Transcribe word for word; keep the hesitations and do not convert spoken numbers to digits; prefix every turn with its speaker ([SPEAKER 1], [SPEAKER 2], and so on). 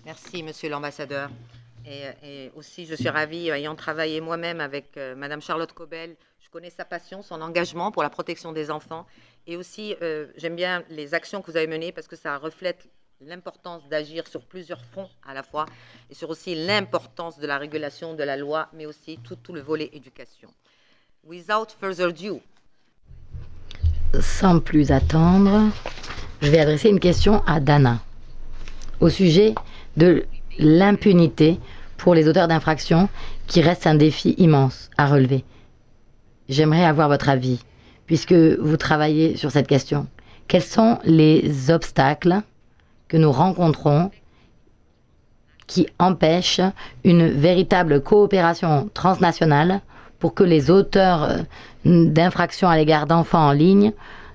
[SPEAKER 1] Merci, Monsieur l'ambassadeur. Et, et aussi, je suis ravie, ayant travaillé moi-même avec euh, Madame Charlotte Cobel, je connais sa passion, son engagement pour la protection des enfants. Et aussi, euh, j'aime bien les actions que vous avez menées parce que ça reflète l'importance d'agir sur plusieurs fronts à la fois et sur aussi l'importance de la régulation de la loi, mais aussi tout, tout le volet éducation. Without further ado.
[SPEAKER 2] Sans plus attendre, je vais adresser une question à Dana au sujet de l'impunité pour les auteurs d'infractions qui reste un défi immense à relever. J'aimerais avoir votre avis, puisque vous travaillez sur cette question. Quels sont les obstacles que nous rencontrons qui empêchent une véritable coopération transnationale pour que les auteurs d'infractions à l'égard d'enfants en ligne